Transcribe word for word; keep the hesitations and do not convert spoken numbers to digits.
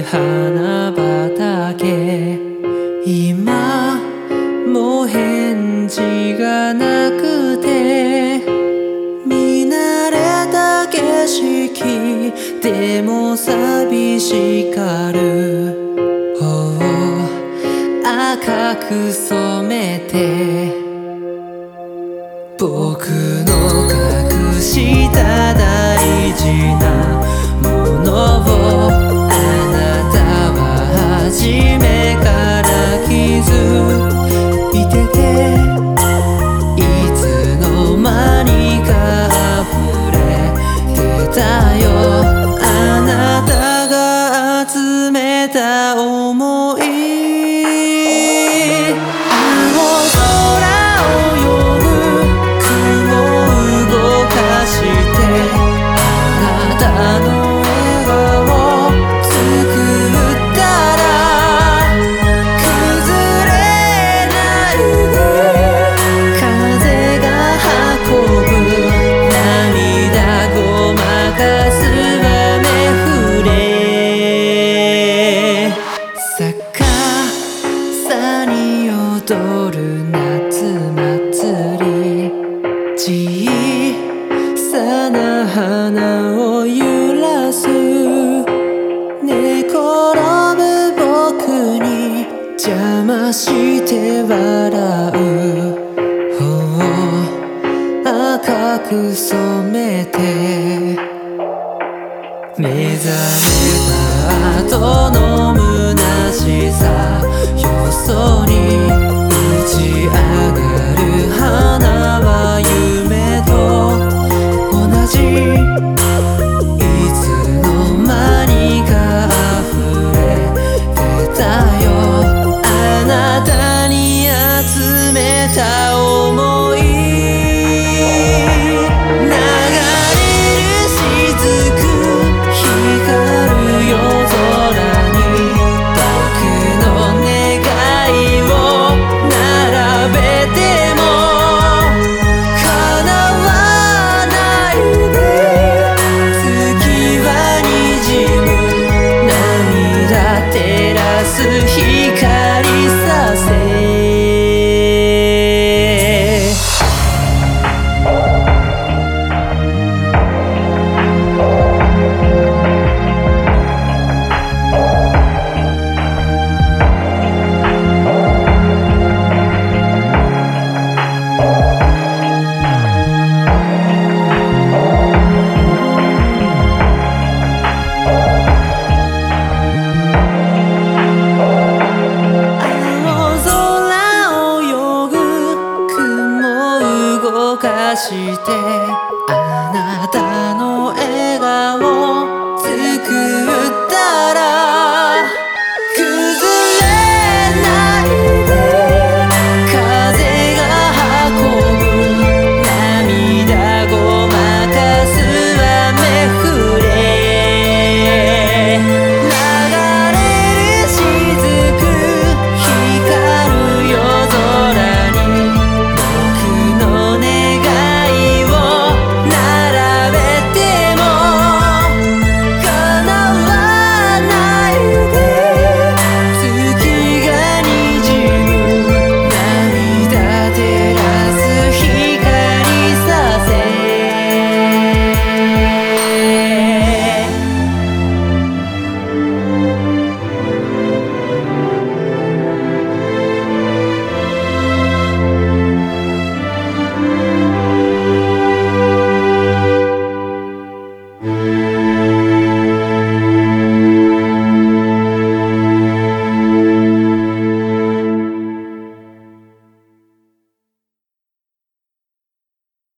花畑、今も返事がなくて、見慣れた景色でも寂しがる。赤く染めて僕の隠した大事なものを、あなたは初めから気づいてて、いつの間にか溢れてたよ。あなたが集めた想い、踊る夏祭り、小さな花を揺らす。寝転ぶ僕に邪魔して笑う。赤く染めて目覚めた後の虚しさよそに打ち上がる花は夢と同じ